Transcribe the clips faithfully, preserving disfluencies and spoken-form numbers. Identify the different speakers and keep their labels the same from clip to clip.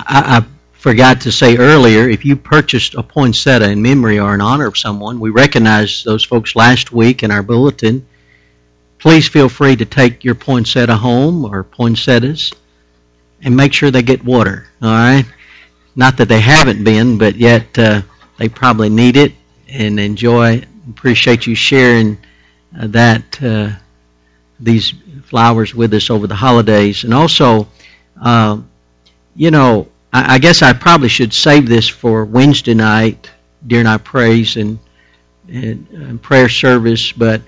Speaker 1: I, I forgot to say earlier, if you purchased a poinsettia in memory or in honor of someone, we recognized those folks last week in our bulletin. Please feel free to take your poinsettia home or poinsettias and make sure they get water, all right? Not that they haven't been, but yet uh, they probably need it, and enjoy. Appreciate you sharing uh, that uh, these flowers with us over the holidays. And also, uh, you know, I, I guess I probably should save this for Wednesday night during our praise and, and, and prayer service, but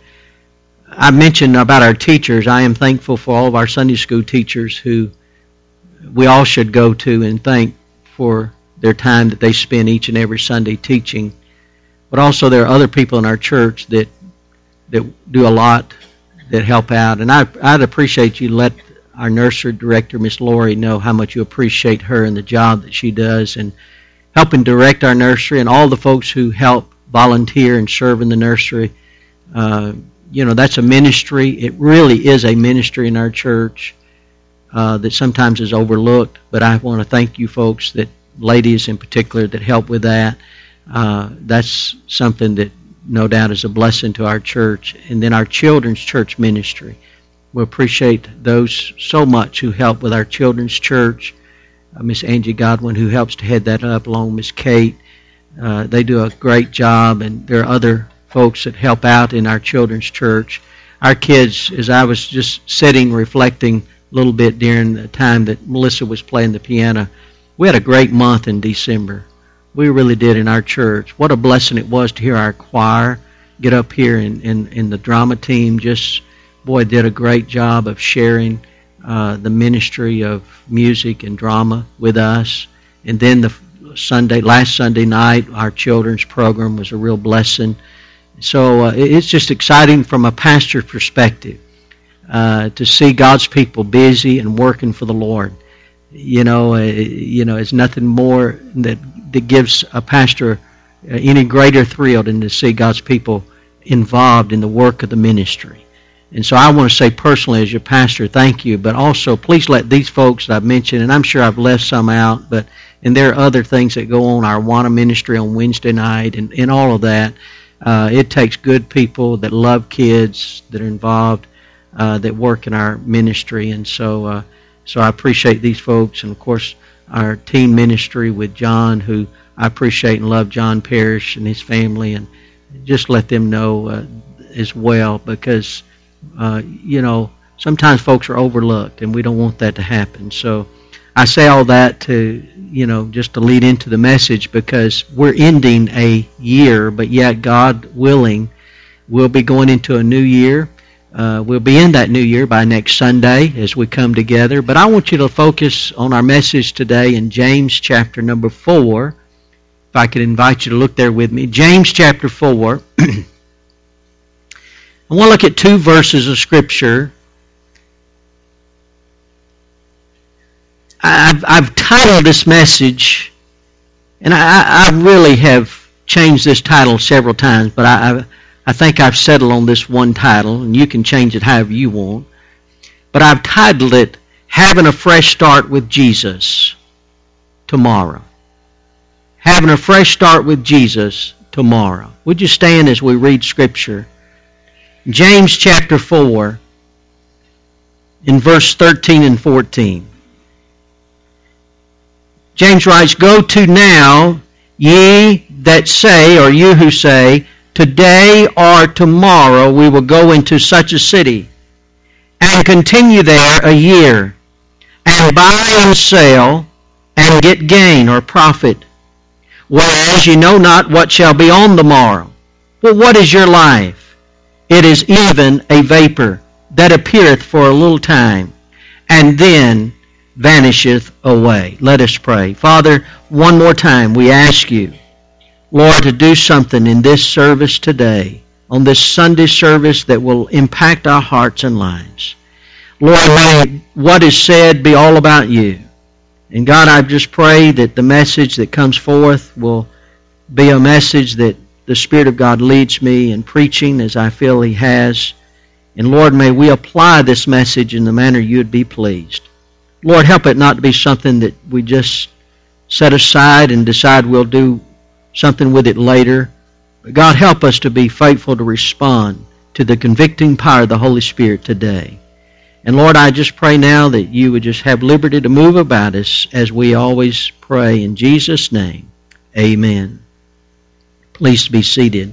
Speaker 1: I mentioned about our teachers. I am thankful for all of our Sunday school teachers who we all should go to and thank for their time that they spend each and every Sunday teaching. But also there are other people in our church that that do a lot, that help out. And I, I'd appreciate you let our nursery director, Miss Lori, know how much you appreciate her and the job that she does and helping direct our nursery, and all the folks who help volunteer and serve in the nursery. Uh, you know, that's a ministry. It really is a ministry in our church uh, that sometimes is overlooked. But I want to thank you folks, that ladies in particular, that help with that. Uh, that's something that no doubt is a blessing to our church. And then our children's church ministry. We appreciate those so much who help with our children's church. Uh, Miss Angie Godwin, who helps to head that up, along with Miss Kate. Uh, they do a great job, and there are other folks that help out in our children's church. Our kids, as I was just sitting reflecting a little bit during the time that Melissa was playing the piano, we had a great month in December. We really did in our church. What a blessing it was to hear our choir get up here, and, and, and the drama team just, boy, did a great job of sharing uh, the ministry of music and drama with us. And then the Sunday, last Sunday night, our children's program was a real blessing. So uh, it's just exciting from a pastor's perspective uh, to see God's people busy and working for the Lord. You know, uh, you know, it's nothing more that that gives a pastor any greater thrill than to see God's people involved in the work of the ministry. And so I want to say personally, as your pastor, thank you. But also, please let these folks that I've mentioned, and I'm sure I've left some out, but and there are other things that go on, our Awana ministry on Wednesday night, and, and all of that. Uh, it takes good people that love kids, that are involved, uh, that work in our ministry. And so uh, so I appreciate these folks. And, of course, our teen ministry with John, who I appreciate and love, John Parrish and his family. And just let them know uh, as well, because, uh, you know, sometimes folks are overlooked, and we don't want that to happen. So I say all that to, you know, just to lead into the message, because we're ending a year, but yet, God willing, we'll be going into a new year. Uh, we'll be in that new year by next Sunday as we come together. But I want you to focus on our message today in James chapter number four. If I could invite you to look there with me. James chapter four. I want to look at two verses of Scripture. I've, I've titled this message, and I, I really have changed this title several times, but I, I, I think I've settled on this one title, and you can change it however you want. But I've titled it, Having a Fresh Start with Jesus Tomorrow. Having a fresh start with Jesus tomorrow. Would you stand as we read Scripture? James chapter four, in verse thirteen and fourteen. James writes, Go to now, ye that say, or you who say, Today or tomorrow we will go into such a city, and continue there a year, and buy and sell, and get gain or profit. Whereas ye know not what shall be on the morrow. Well, what is your life? It is even a vapor that appeareth for a little time, and then vanisheth away. Let us pray. Father, one more time we ask you, Lord, to do something in this service today, on this Sunday service that will impact our hearts and lives. Lord, may what is said be all about you. And God, I just pray that the message that comes forth will be a message that the Spirit of God leads me in preaching as I feel He has. And Lord, may we apply this message in the manner you would be pleased. Lord, help it not to be something that we just set aside and decide we'll do something with it later. But God, help us to be faithful to respond to the convicting power of the Holy Spirit today. And Lord, I just pray now that you would just have liberty to move about us as we always pray. In Jesus' name, amen. Please be seated.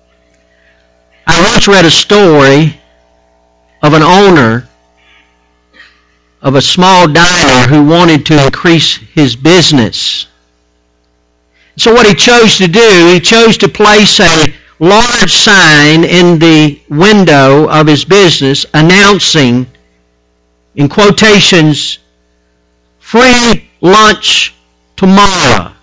Speaker 1: I once read a story of an owner of a small diner who wanted to increase his business. So what he chose to do, he chose to place a large sign in the window of his business announcing, in quotations, free lunch tomorrow.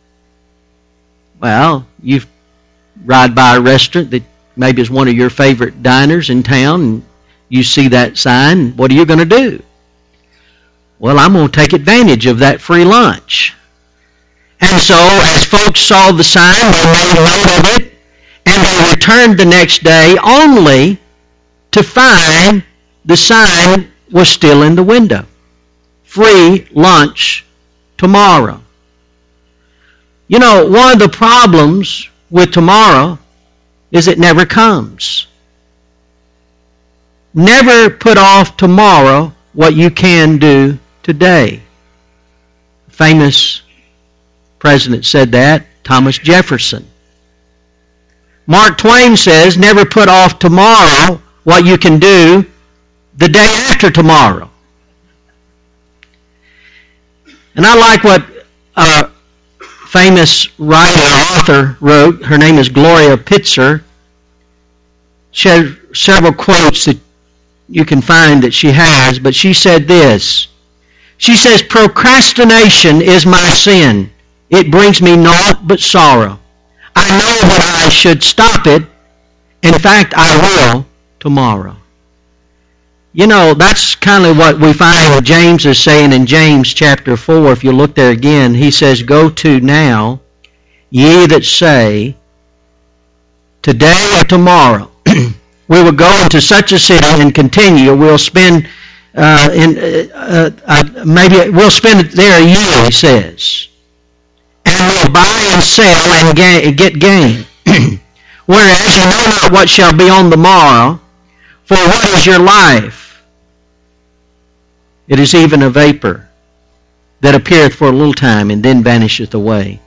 Speaker 1: Well, you ride by a restaurant that maybe is one of your favorite diners in town, and you see that sign. What are you going to do? Well, I'm going to take advantage of that free lunch. And so, as folks saw the sign, they made note of it, and they returned the next day only to find the sign was still in the window. Free lunch tomorrow. You know, one of the problems with tomorrow is it never comes. Never put off tomorrow what you can do today. Famous president said that, Thomas Jefferson. Mark Twain says, never put off tomorrow what you can do the day after tomorrow. And I like what a famous writer, author wrote. Her name is Gloria Pitzer. She has several quotes that you can find that she has, but she said this. She says, procrastination is my sin. It brings me naught but sorrow. I know that I should stop it. In fact, I will tomorrow. You know, that's kind of what we find James is saying in James chapter four. If you look there again, he says, go to now, ye that say, today or tomorrow, we will go into such a city and continue. We'll spend, uh, in, uh, uh, maybe we'll spend it there a year, he says. And we'll buy and sell and ga- get gain. Whereas you know not what shall be on the morrow, for what is your life? It is even a vapor that appeareth for a little time and then vanisheth away.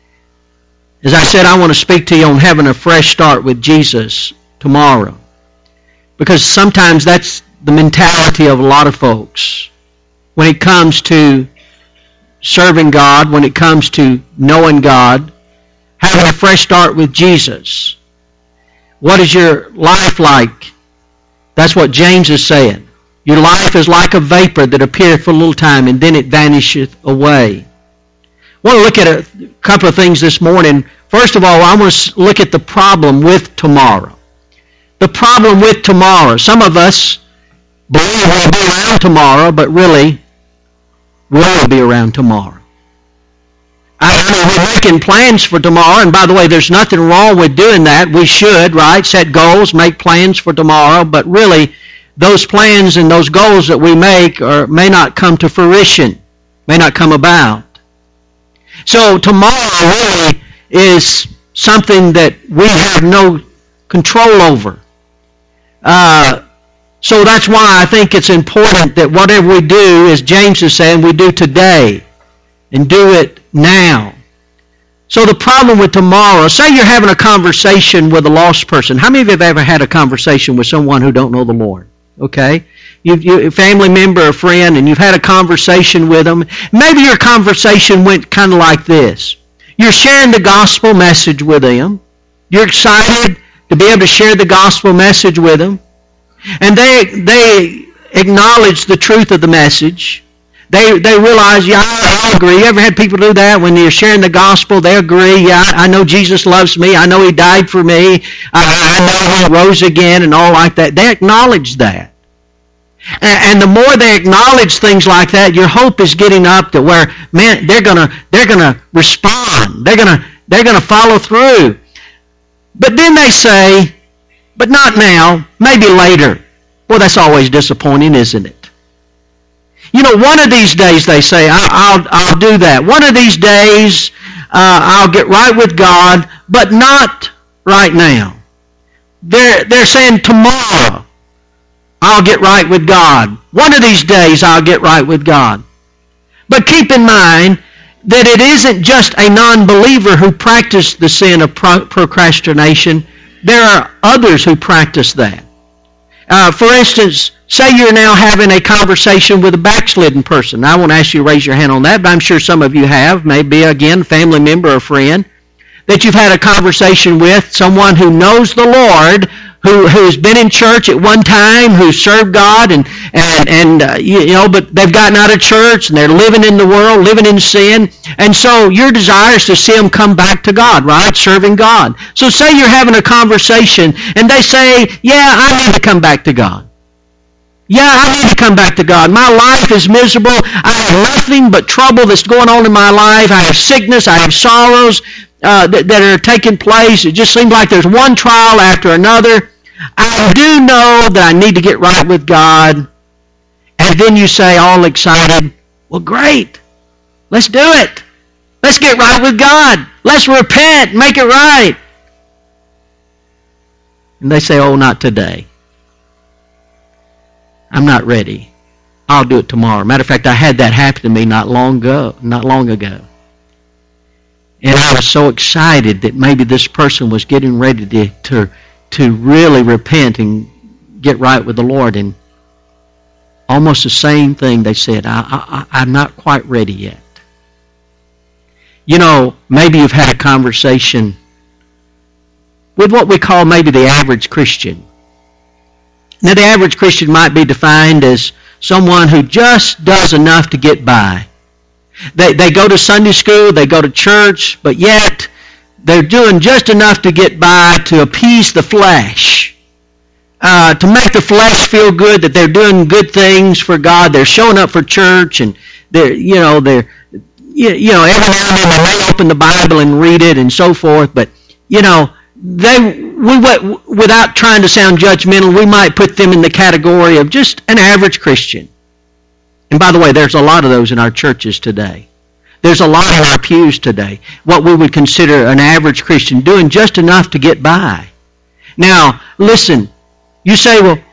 Speaker 1: As I said, I want to speak to you on having a fresh start with Jesus tomorrow. Because sometimes that's the mentality of a lot of folks. When it comes to serving God, when it comes to knowing God, having a fresh start with Jesus. What is your life like? That's what James is saying. Your life is like a vapor that appeareth for a little time and then it vanisheth away. I want to look at a couple of things this morning. First of all, I want to look at the problem with tomorrow. The problem with tomorrow. Some of us believe we'll be around tomorrow, but really, we'll be around tomorrow. I mean, we're making plans for tomorrow, and by the way, there's nothing wrong with doing that. We should, right? Set goals, make plans for tomorrow, but really, those plans and those goals that we make are, may not come to fruition, may not come about. So tomorrow really is something that we have no control over. Uh, so that's why I think it's important that whatever we do, as James is saying, we do today and do it now. So the problem with tomorrow, say you're having a conversation with a lost person. How many of you have ever had a conversation with someone who don't know the Lord? Okay? You, you, a family member, a friend, and you've had a conversation with them. Maybe your conversation went kind of like this. You're sharing the gospel message with them. You're excited to be able to share the gospel message with them. And they they acknowledge the truth of the message. They they realize, yeah, I agree. You ever had people do that when you're sharing the gospel? They agree, yeah, I know Jesus loves me. I know He died for me. I, I know He rose again and all like that. They acknowledge that. And, and the more they acknowledge things like that, your hope is getting up to where, man, they're gonna they're gonna respond. They're gonna they're gonna follow through. But then they say, but not now, maybe later. Well, that's always disappointing, isn't it? You know, one of these days, they say, I'll, I'll do that. One of these days, uh, I'll get right with God, but not right now. They're, they're saying tomorrow, I'll get right with God. One of these days, I'll get right with God. But keep in mind that it isn't just a non-believer who practices the sin of pro- procrastination. There are others who practice that. Uh, for instance, say you're now having a conversation with a backslidden person. I won't ask you to raise your hand on that, but I'm sure some of you have, maybe, again, family member or friend, that you've had a conversation with, someone who knows the Lord, who who's been in church at one time, who served God, and and and uh, you, you know, but they've gotten out of church and they're living in the world, living in sin, and so your desire is to see them come back to God, right? Serving God. So say you're having a conversation, and they say, "Yeah, I need to come back to God. Yeah, I need to come back to God. My life is miserable. I have nothing but trouble that's going on in my life. I have sickness. I have sorrows uh, that, that are taking place. It just seems like there's one trial after another. I do know that I need to get right with God." And then you say, all excited, "Well, great. Let's do it. Let's get right with God. Let's repent, make it right." And they say, "Oh, not today. I'm not ready. I'll do it tomorrow." Matter of fact, I had that happen to me not long ago. Not long ago. And I was so excited that maybe this person was getting ready to, to, to really repent and get right with the Lord. And almost the same thing they said, I, I, I'm not quite ready yet. You know, maybe you've had a conversation with what we call maybe the average Christian. Now, the average Christian might be defined as someone who just does enough to get by. They they go to Sunday school, they go to church, but yet they're doing just enough to get by to appease the flesh, uh, to make the flesh feel good that they're doing good things for God. They're showing up for church, and they're you know they're you know every now and then they may open the Bible and read it and so forth. But you know they we without trying to sound judgmental, we might put them in the category of just an average Christian. And by the way, there's a lot of those in our churches today. There's a lot in our pews today, what we would consider an average Christian, doing just enough to get by. Now, listen, you say, well,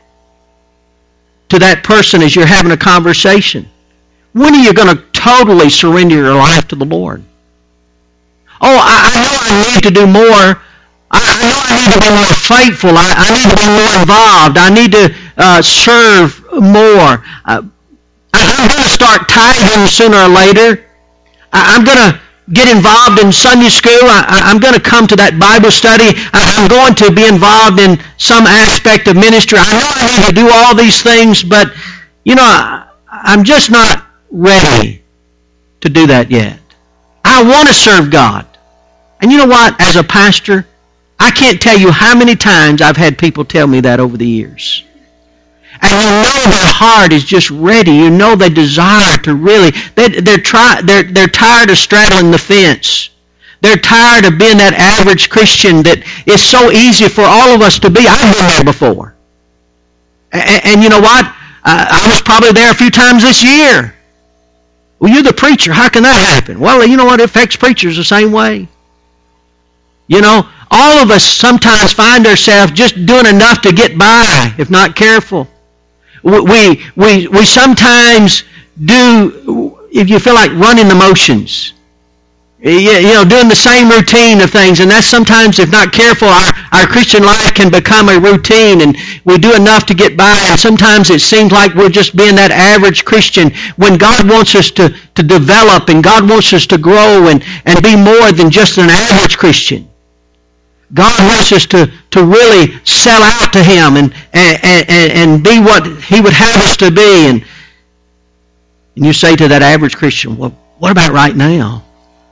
Speaker 1: to that person as you're having a conversation, when are you going to totally surrender your life to the Lord? Oh, I, I know I need to do more. I, I know I need to be more faithful. I, I need to be more involved. I need to uh, serve more. Uh, I'm going to start tithing sooner or later. I'm going to get involved in Sunday school. I'm going to come to that Bible study. I'm going to be involved in some aspect of ministry. I know I need to do all these things, but, you know, I'm just not ready to do that yet. I want to serve God. And you know what? As a pastor, I can't tell you how many times I've had people tell me that over the years. And you know their heart is just ready. You know they desire to really, they, they're, try, they're, they're tired of straddling the fence. They're tired of being that average Christian that is so easy for all of us to be. I've been there before. And, and you know what? I, I was probably there a few times this year. Well, you're the preacher. How can that happen? Well, you know what? It affects preachers the same way. You know, all of us sometimes find ourselves just doing enough to get by, if not careful. We, we, we sometimes do, if you feel like running the motions, you know, doing the same routine of things, and that's sometimes, if not careful, our, our Christian life can become a routine, and we do enough to get by, and sometimes it seems like we're just being that average Christian when God wants us to, to develop, and God wants us to grow and, and be more than just an average Christian. God wants us to, to really sell out to Him and, and, and, and be what He would have us to be. And, and you say to that average Christian, well, what about right now?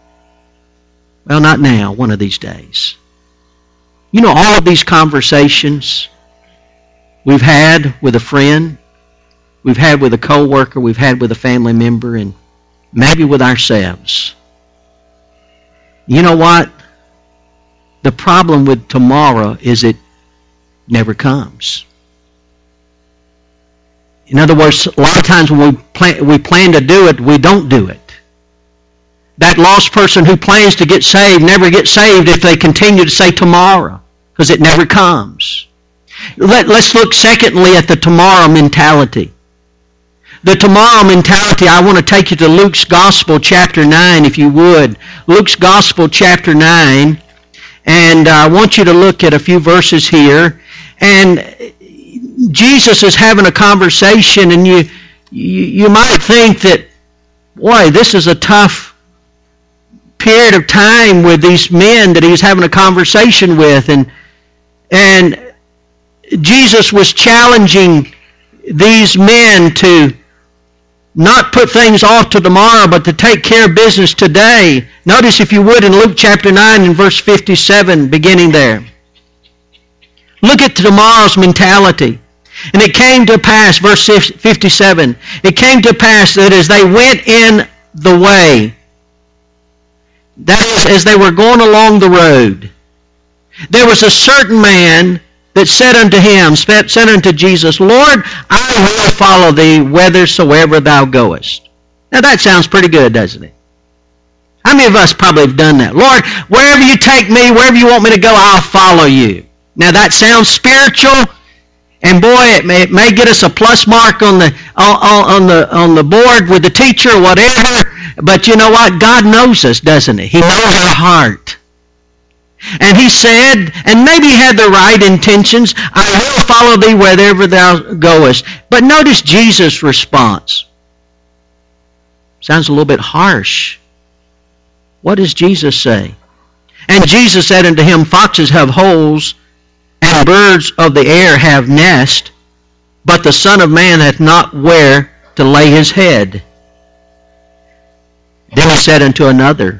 Speaker 1: Well, not now, one of these days. You know, all of these conversations we've had with a friend, we've had with a coworker, we've had with a family member, and maybe with ourselves. You know what? The problem with tomorrow is it never comes. In other words, a lot of times when we plan, we plan to do it, we don't do it. That lost person who plans to get saved never gets saved if they continue to say tomorrow, because it never comes. Let, let's look secondly at the tomorrow mentality. The tomorrow mentality, I want to take you to Luke's Gospel, chapter nine, if you would. Luke's Gospel, chapter nine, and I want you to look at a few verses here. And Jesus is having a conversation, and you, you, you might think that, boy, this is a tough period of time with these men that he's having a conversation with. And, and Jesus was challenging these men to not put things off to tomorrow, but to take care of business today. Notice, if you would, in Luke chapter nine and verse fifty-seven, beginning there. Look at tomorrow's mentality. And it came to pass, verse fifty-seven, it came to pass that as they went in the way, that is, as they were going along the road, there was a certain man that said unto him, said unto Jesus, Lord, I will follow thee whithersoever thou goest. Now that sounds pretty good, doesn't it? How many of us probably have done that? Lord, wherever you take me, wherever you want me to go, I'll follow you. Now that sounds spiritual, and boy, it may, it may get us a plus mark on the on, on the on the board with the teacher or whatever. But you know what? God knows us, doesn't He? He knows our heart. And He said, and maybe He had the right intentions, I will follow thee wherever thou goest. But notice Jesus' response. Sounds a little bit harsh. What does Jesus say? And Jesus said unto him, foxes have holes, and birds of the air have nests, but the Son of Man hath not where to lay his head. Then he said unto another,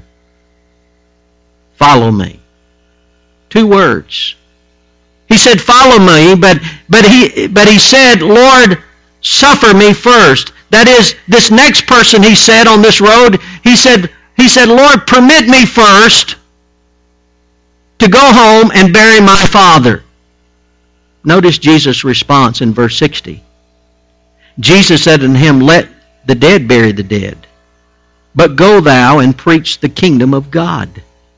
Speaker 1: follow me. Two words. He said, follow me, but but he but he said, Lord, suffer me first. That is, this next person, he said, on this road, he said, he said, Lord, permit me first to go home and bury my father. Notice Jesus' response in verse sixty. Jesus said unto him, let the dead bury the dead, but go thou and preach the kingdom of God.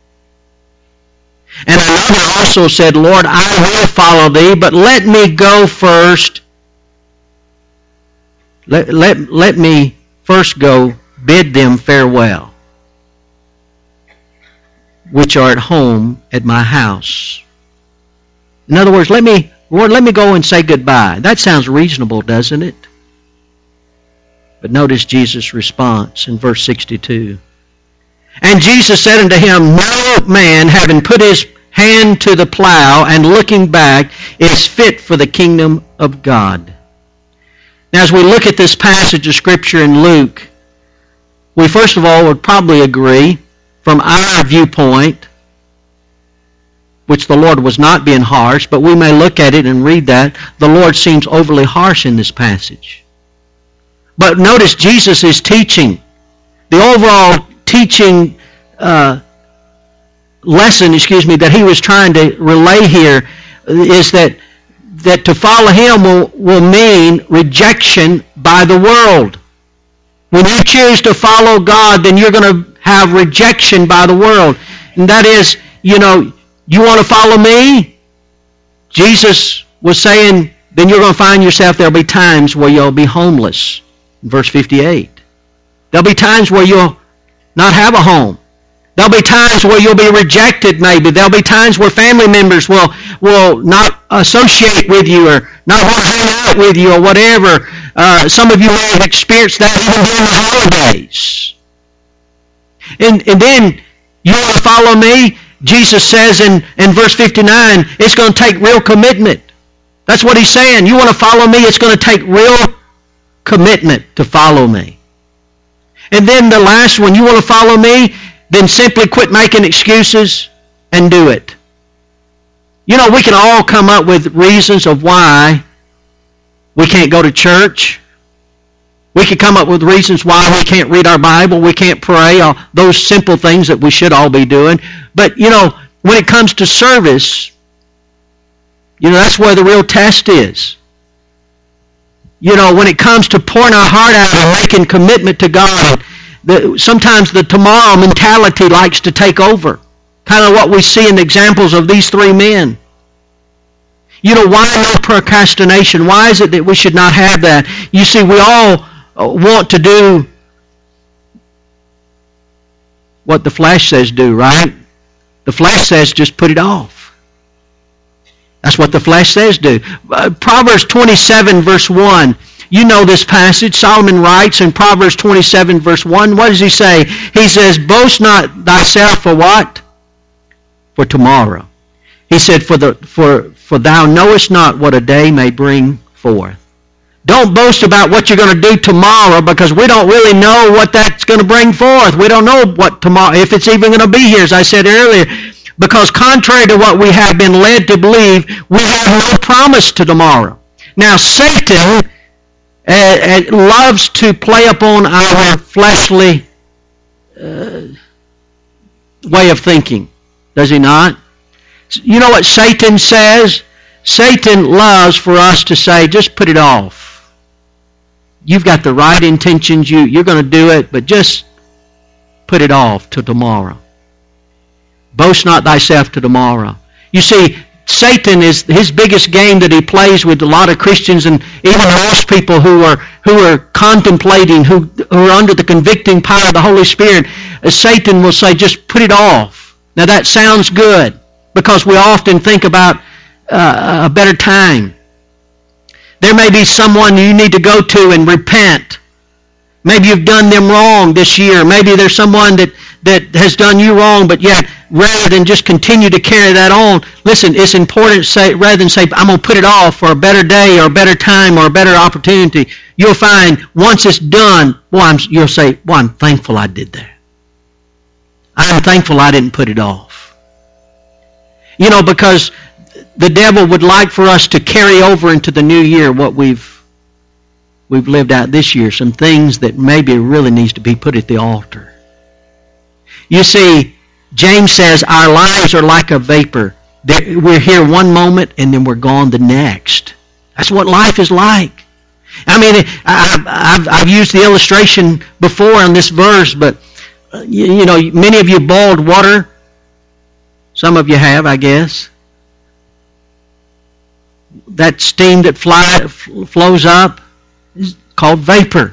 Speaker 1: And another also said, Lord, I will follow thee, but let me go first. Let, let, let me first go bid them farewell, which are at home at my house. In other words, let me, Lord, let me go and say goodbye. That sounds reasonable, doesn't it? But notice Jesus' response in verse sixty-two. And Jesus said unto him, no man, having put his hand to the plow and looking back, is fit for the kingdom of God. Now, as we look at this passage of Scripture in Luke, we first of all would probably agree, from our viewpoint, which the Lord was not being harsh, but we may look at it and read that, the Lord seems overly harsh in this passage. But notice Jesus is teaching. The overall teaching uh, lesson, excuse me, that he was trying to relay here is that that to follow him will, will mean rejection by the world. When you choose to follow God, then you're going to have rejection by the world. And that is, you know, you want to follow me? Jesus was saying, then you're going to find yourself, there'll be times where you'll be homeless. In verse fifty-eight. There'll be times where you'll not have a home. There'll be times where you'll be rejected maybe. There'll be times where family members will, will not associate with you or not want to hang out with you or whatever. Uh, some of you may have experienced that even during the holidays. And, and then, you want to follow me? Jesus says in, in verse fifty-nine, it's going to take real commitment. That's what he's saying. You want to follow me? It's going to take real commitment to follow me. And then the last one, you want to follow me? Then simply quit making excuses and do it. You know, we can all come up with reasons of why we can't go to church. We can come up with reasons why we can't read our Bible, we can't pray, all those simple things that we should all be doing. But, you know, when it comes to service, you know, that's where the real test is. You know, when it comes to pouring our heart out and making commitment to God, the, sometimes the tomorrow mentality likes to take over. Kind of what we see in the examples of these three men. You know, why no procrastination? Why is it that we should not have that? You see, we all want to do what the flesh says do, right? The flesh says just put it off. That's what the flesh says do. Uh, Proverbs twenty-seven verse one. You know this passage. Solomon writes in Proverbs twenty-seven verse one. What does he say? He says, boast not thyself for what? For tomorrow. He said, for the for for thou knowest not what a day may bring forth. Don't boast about what you're going to do tomorrow, because we don't really know what that's going to bring forth. We don't know what tomorrow, if it's even going to be here, as I said earlier. Because contrary to what we have been led to believe, we have no promise to tomorrow. Now, Satan uh, uh, loves to play upon our fleshly uh, way of thinking. Does he not? You know what Satan says? Satan loves for us to say, just put it off. You've got the right intentions. You, you're going to do it, but just put it off till tomorrow. Boast not thyself to tomorrow. You see, Satan is his biggest game that he plays with a lot of Christians and even most people who are who are contemplating, who, who are under the convicting power of the Holy Spirit. Satan will say, just put it off. Now that sounds good, because we often think about uh, a better time. There may be someone you need to go to and repent. Maybe you've done them wrong this year. Maybe there's someone that, that has done you wrong, but yet rather than just continue to carry that on, listen, it's important to say, rather than say, I'm going to put it off for a better day or a better time or a better opportunity, you'll find once it's done, boy, I'm, you'll say, boy, I'm thankful I did that. I'm thankful I didn't put it off. You know, because the devil would like for us to carry over into the new year what we've we've lived out this year, some things that maybe really needs to be put at the altar. You see, James says our lives are like a vapor. We're here one moment and then we're gone the next. That's what life is like. I mean, I've, I've, I've used the illustration before in this verse, but you, you know, many of you boiled water. Some of you have, I guess. That steam that fly, flows up is called vapor.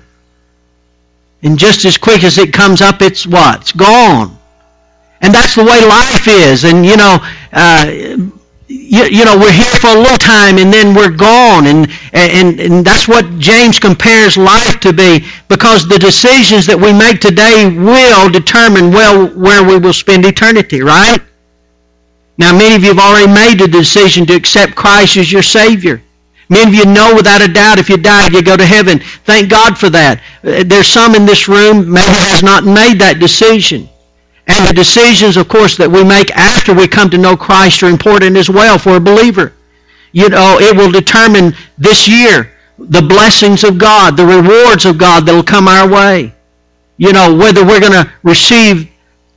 Speaker 1: And just as quick as it comes up, it's what? It's gone. And that's the way life is. And, you know, uh, you, you know, we're here for a little time and then we're gone. And, and, and that's what James compares life to be, because the decisions that we make today will determine well where we will spend eternity, right? Now, many of you have already made the decision to accept Christ as your Savior. Many of you know without a doubt if you die, you go to heaven. Thank God for that. There's some in this room maybe has not made that decision. And the decisions, of course, that we make after we come to know Christ are important as well for a believer. You know, it will determine this year the blessings of God, the rewards of God that will come our way. You know, whether we're going to receive,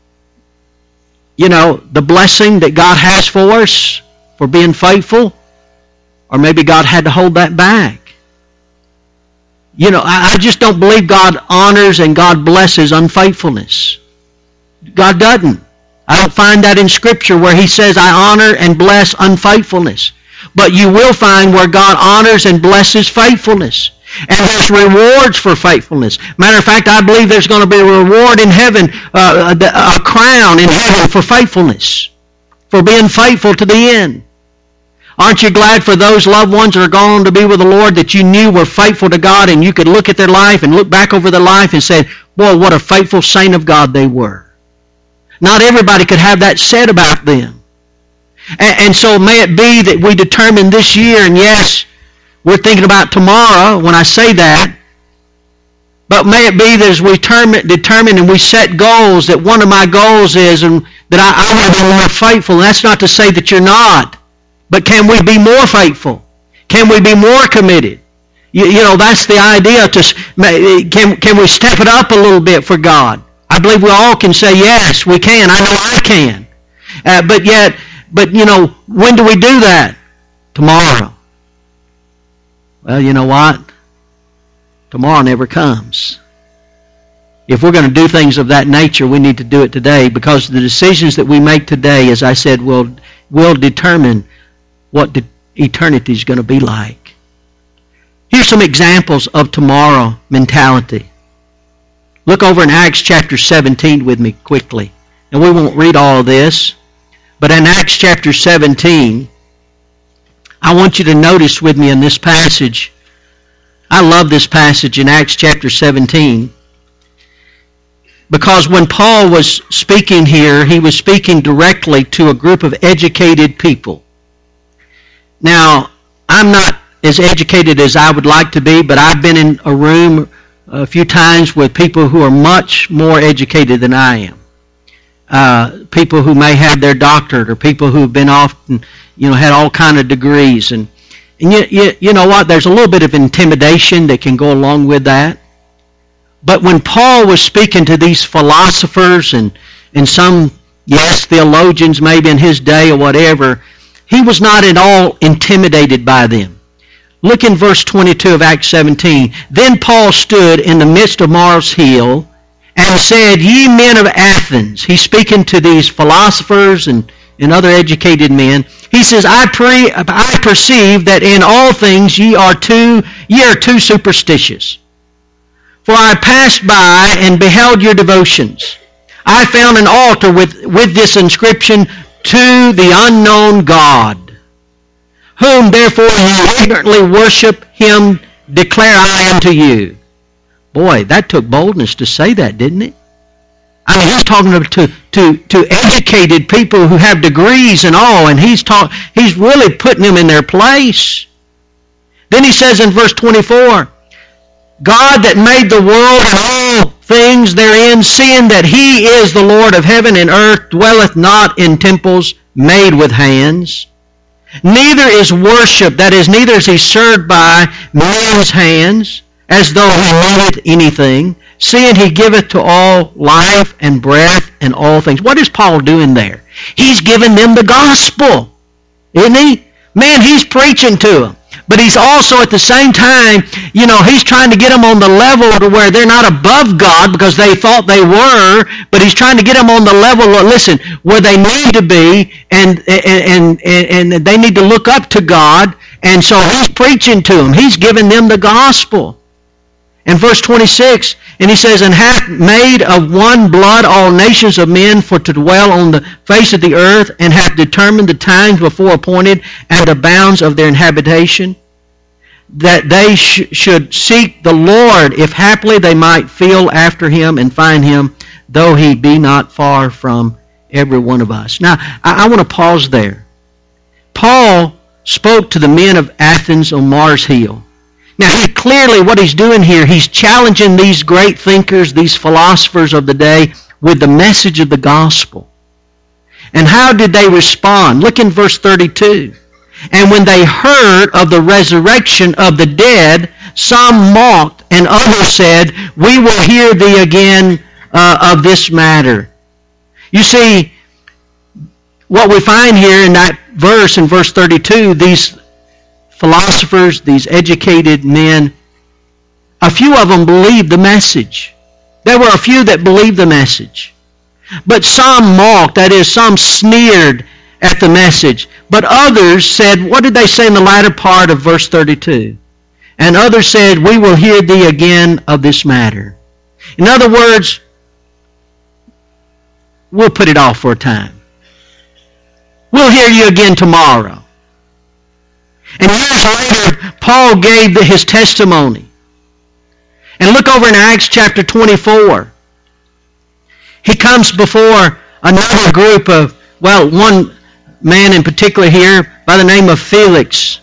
Speaker 1: you know, the blessing that God has for us for being faithful, or maybe God had to hold that back. You know, I, I just don't believe God honors and God blesses unfaithfulness. God doesn't. I don't find that in Scripture where He says, I honor and bless unfaithfulness. But you will find where God honors and blesses faithfulness. And there's rewards for faithfulness. Matter of fact, I believe there's going to be a reward in heaven, uh, a crown in heaven for faithfulness, for being faithful to the end. Aren't you glad for those loved ones that are gone to be with the Lord that you knew were faithful to God, and you could look at their life and look back over their life and say, boy, what a faithful saint of God they were. Not everybody could have that said about them. And, and so may it be that we determine this year, and yes, we're thinking about tomorrow when I say that, but may it be that as we determine, determine and we set goals, that one of my goals is and that I, I want to be more faithful. And that's not to say that you're not, but can we be more faithful? Can we be more committed? You, you know, that's the idea. To can, can we step it up a little bit for God? I believe we all can say, yes, we can. I know I can. Uh, but yet, but you know, when do we do that? Tomorrow. Well, you know what? tomorrow never comes. If we're going to do things of that nature, we need to do it today, because the decisions that we make today, as I said, will, will determine what the eternity is going to be like. Here's some examples of tomorrow mentality. Look over in Acts chapter seventeen with me quickly. And we won't read all of this, but in Acts chapter seventeen, I want you to notice with me in this passage. I love this passage in Acts chapter seventeen. Because when Paul was speaking here, he was speaking directly to a group of educated people. Now, I'm not as educated as I would like to be, but I've been in a room a few times with people who are much more educated than I am. Uh, people who may have their doctorate, or people who have been off and, you know, had all kind of degrees. And, and you, you, you know what? There's a little bit of intimidation that can go along with that. But when Paul was speaking to these philosophers and, and some, yes, theologians maybe in his day or whatever, he was not at all intimidated by them. Look in verse twenty-two of Acts seventeen. Then Paul stood in the midst of Mars Hill and said, Ye men of Athens. He's speaking to these philosophers and, and other educated men. He says, I, pre, I perceive that in all things ye are too, ye are too superstitious. For I passed by and beheld your devotions. I found an altar with, with this inscription, To the unknown God. Whom therefore ye ignorantly worship, him declare I unto you. Boy, that took boldness to say that, didn't it? I mean, he's talking to, to, to educated people who have degrees and all, and he's talk, he's really putting them in their place. Then he says in verse twenty-four, God that made the world and all things therein, seeing that he is the Lord of heaven and earth, dwelleth not in temples made with hands, neither is worship, that is, neither is he served by men's hands, as though he needed anything, seeing he giveth to all life and breath and all things. What is Paul doing there? He's giving them the gospel, isn't he? Man, he's preaching to them. But he's also at the same time, you know, he's trying to get them on the level to where they're not above God because they thought they were, but he's trying to get them on the level, listen, where they need to be, and and and, and they need to look up to God. And so he's preaching to them. He's giving them the gospel. In verse twenty-six, and he says, And hath made of one blood all nations of men for to dwell on the face of the earth, and hath determined the times before appointed, and the bounds of their habitation, that they sh- should seek the Lord, if haply they might feel after him and find him, though he be not far from every one of us. Now, I, I want to pause there. Paul spoke to the men of Athens on Mars Hill. Now, he clearly, what he's doing here, he's challenging these great thinkers, these philosophers of the day, with the message of the gospel. And how did they respond? Look in verse thirty-two. And when they heard of the resurrection of the dead, some mocked, and others said, We will hear thee again uh, of this matter. You see, what we find here in that verse, in verse thirty-two, these philosophers, these educated men, a few of them believed the message. There were a few that believed the message. But some mocked, that is, some sneered at the message. But others said, what did they say in the latter part of verse thirty-two? And others said, We will hear thee again of this matter. In other words, we'll put it off for a time. We'll hear you again tomorrow. And years later, Paul gave his testimony. And look over in Acts chapter twenty-four. He comes before another group of, well, one man in particular here by the name of Felix.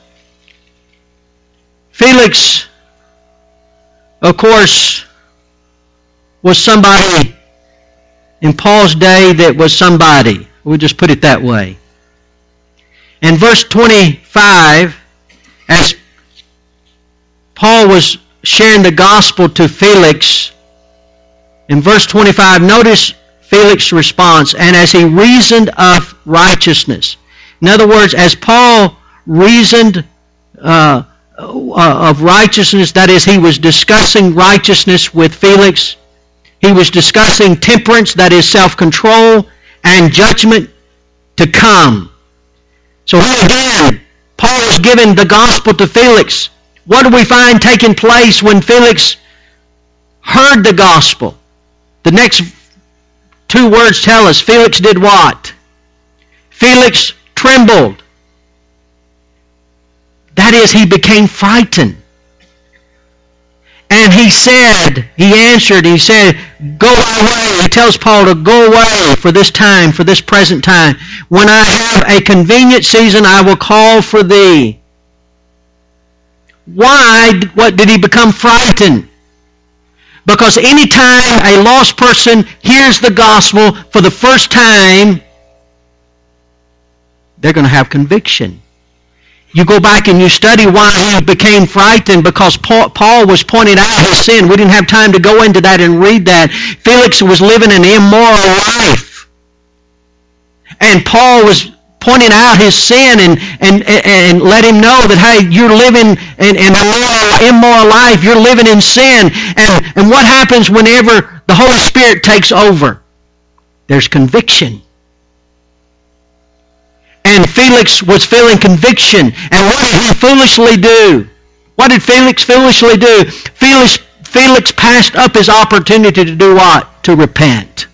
Speaker 1: Felix, of course, was somebody in Paul's day that was somebody. We'll just put it that way. In verse twenty-five, as Paul was sharing the gospel to Felix, in verse twenty-five, notice Felix's response, and as he reasoned of righteousness. In other words, as Paul reasoned uh, uh, of righteousness. That is, he was discussing righteousness with Felix. He was discussing temperance, that is, self-control, and judgment to come. So here again, Paul is giving the gospel to Felix. What do we find taking place when Felix heard the gospel? The next two words tell us, Felix did what? Felix trembled. That is, he became frightened. And he said, he answered, he said, go away. He tells Paul to go away for this time, for this present time. When I have a convenient season, I will call for thee. Why what did he become frightened? Because any time a lost person hears the gospel for the first time, they're going to have conviction. You go back and you study why he became frightened, because Paul was pointing out his sin. We didn't have time to go into that and read that. Felix was living an immoral life. And Paul was pointing out his sin and, and, and let him know that, hey, you're living in, in an immoral life. You're living in sin. And, and what happens whenever the Holy Spirit takes over? There's conviction. And Felix was feeling conviction. And what did he foolishly do? What did Felix foolishly do? Felix, Felix passed up his opportunity to do what? To repent.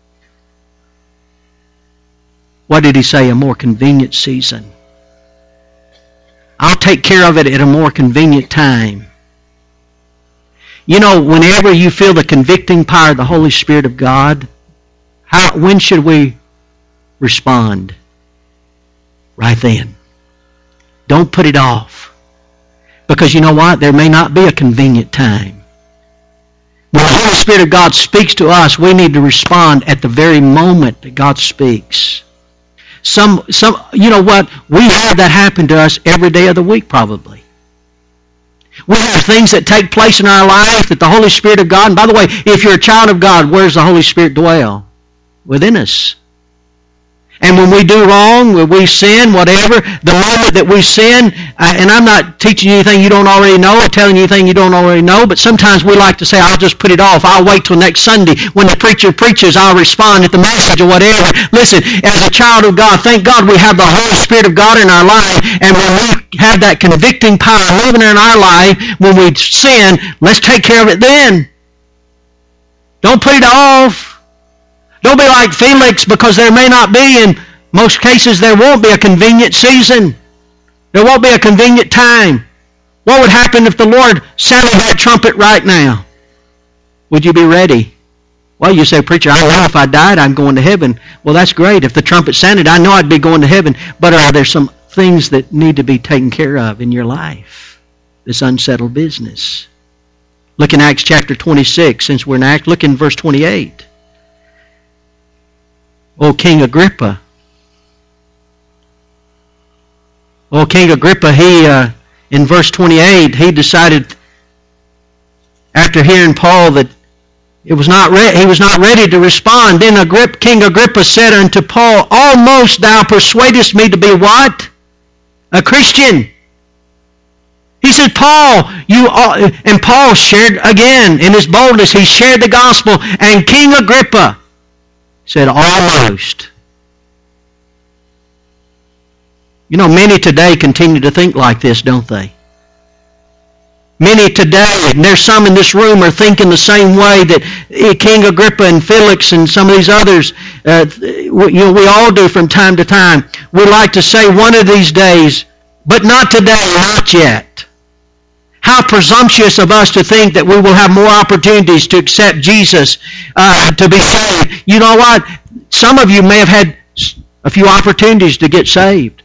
Speaker 1: What did he say? A more convenient season. I'll take care of it at a more convenient time. You know, whenever you feel the convicting power of the Holy Spirit of God, how, when should we respond? Right then. Don't put it off. Because you know what? There may not be a convenient time. When the Holy Spirit of God speaks to us, we need to respond at the very moment that God speaks. Some, some, you know what? We have that happen to us every day of the week probably. We have things that take place in our life that the Holy Spirit of God, and by the way, if you're a child of God, where does the Holy Spirit dwell? Within us. And when we do wrong, when we sin, whatever, the moment that we sin, uh, and I'm not teaching you anything you don't already know or telling you anything you don't already know, but sometimes we like to say, I'll just put it off. I'll wait till next Sunday. When the preacher preaches, I'll respond at the message or whatever. Listen, as a child of God, thank God we have the Holy Spirit of God in our life, and when we have that convicting power living in our life, when we sin, let's take care of it then. Don't put it off. Don't be like Felix, because there may not be, in most cases there won't be a convenient season. There won't be a convenient time. What would happen if the Lord sounded that trumpet right now? Would you be ready? Well, you say, preacher, I know if I died, I'm going to heaven. Well, that's great. If the trumpet sounded, I know I'd be going to heaven. But are there some things that need to be taken care of in your life? This unsettled business. Look in Acts chapter twenty-six. Since we're in Acts, look in verse twenty-eight. O King Agrippa. O King Agrippa, he, uh, in verse twenty-eight, he decided, after hearing Paul, that it was not re- he was not ready to respond. Then Agrippa, King Agrippa said unto Paul, almost thou persuadest me to be what? A Christian. He said, Paul, you are, and Paul shared again in his boldness, he shared the gospel, and King Agrippa said, almost. You know, many today continue to think like this, don't they? Many today, and there's some in this room, are thinking the same way that King Agrippa and Felix and some of these others, uh, you know, we all do from time to time. We like to say one of these days, but not today, not yet. How presumptuous of us to think that we will have more opportunities to accept Jesus, uh, to be saved. You know what? Some of you may have had a few opportunities to get saved.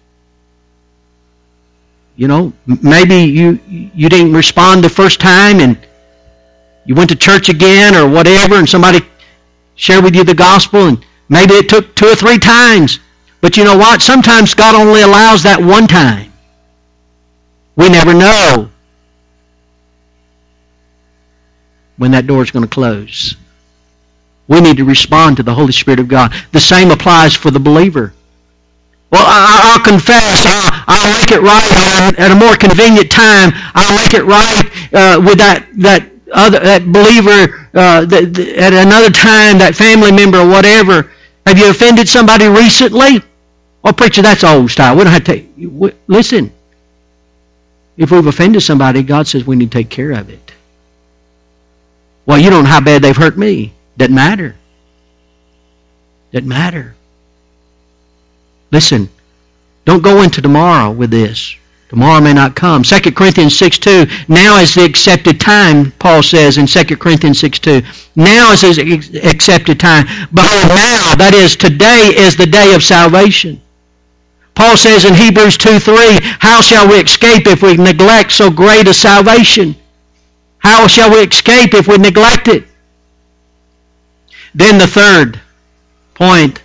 Speaker 1: You know, maybe you you didn't respond the first time and you went to church again or whatever, and somebody shared with you the gospel, and maybe it took two or three times. But you know what? Sometimes God only allows that one time. We never know when that door is going to close. We need to respond to the Holy Spirit of God. The same applies for the believer. Well, I, I'll confess. I'll, I'll make it right at a more convenient time. I'll make it right uh, with that that other that believer uh, that, that at another time, that family member or whatever. Have you offended somebody recently? Well, preacher, that's old style. We don't have to take, listen. If we've offended somebody, God says we need to take care of it. Well, you don't know how bad they've hurt me. Doesn't matter. Doesn't matter. Listen, don't go into tomorrow with this. Tomorrow may not come. Second Corinthians six two, now is the accepted time, Paul says in Second Corinthians six two. Now is the accepted time. Behold, now, that is, today is the day of salvation. Paul says in Hebrews two three, how shall we escape if we neglect so great a salvation? How shall we escape if we neglect it? Then the third point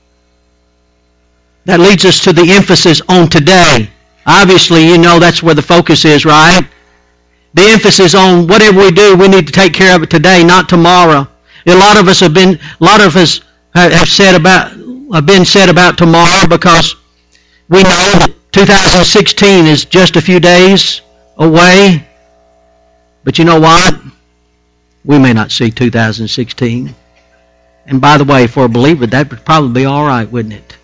Speaker 1: that leads us to the emphasis on today. Obviously, you know that's where the focus is, right? The emphasis on whatever we do, we need to take care of it today, not tomorrow. A lot of us have been, a lot of us have said about, have been said about tomorrow because we know that two thousand sixteen is just a few days away. But you know what? We may not see two thousand sixteen. And by the way, for a believer, that would probably be all right, wouldn't it?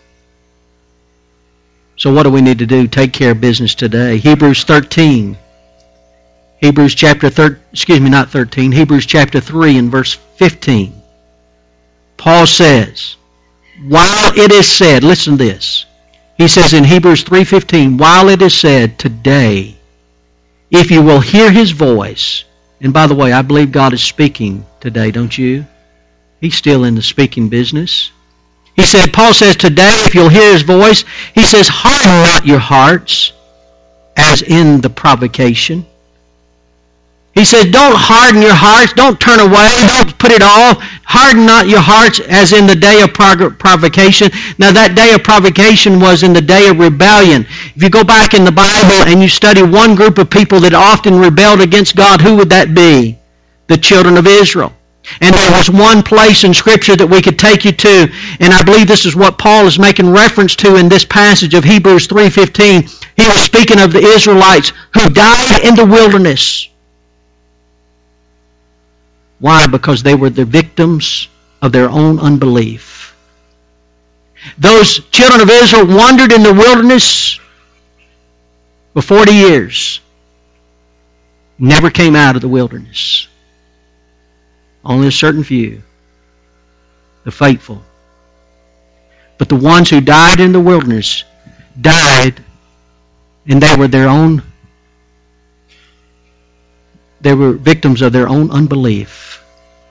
Speaker 1: So what do we need to do? Take care of business today. Hebrews thirteen. Hebrews chapter thir- excuse me, not thirteen. Hebrews chapter three and verse fifteen. Paul says, while it is said, listen to this. He says in Hebrews three fifteen, while it is said today, if you will hear His voice, and by the way, I believe God is speaking today, don't you? He's still in the speaking business. He said, Paul says today, if you'll hear His voice, he says, harden not your hearts as in the provocation. He says, don't harden your hearts, don't turn away, don't put it off. Harden not your hearts as in the day of provocation. Now that day of provocation was in the day of rebellion. If you go back in the Bible and you study one group of people that often rebelled against God, who would that be? The children of Israel. And there was one place in Scripture that we could take you to, and I believe this is what Paul is making reference to in this passage of Hebrews three fifteen. He was speaking of the Israelites who died in the wilderness. Why? Because they were the victims of their own unbelief. Those children of Israel wandered in the wilderness for forty years. Never came out of the wilderness. Only a certain few, the faithful. But the ones who died in the wilderness died, and they were their own, they were victims of their own unbelief.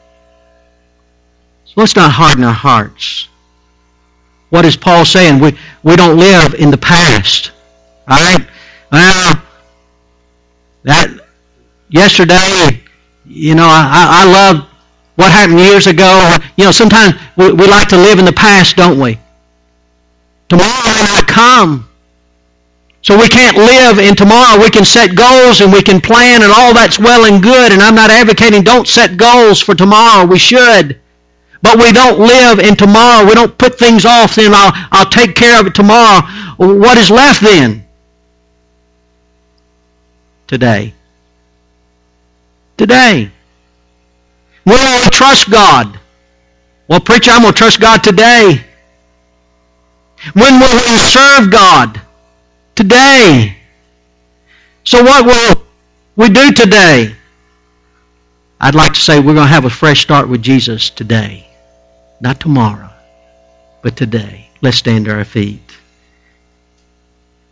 Speaker 1: So let's not harden our hearts. What is Paul saying? We, we don't live in the past. All right? Well, that yesterday, you know, I, I love what happened years ago. You know, sometimes we, we like to live in the past, don't we? Tomorrow may not come. So we can't live in tomorrow. We can set goals and we can plan and all that's well and good. And I'm not advocating don't set goals for tomorrow. We should. But we don't live in tomorrow. We don't put things off, then I'll, I'll take care of it tomorrow. What is left then? Today. Today. When will we trust God? Well, preacher, I'm going to trust God today. When will we serve God? Today. So what will we do today? I'd like to say we're going to have a fresh start with Jesus today. Not tomorrow, but today. Let's stand to our feet.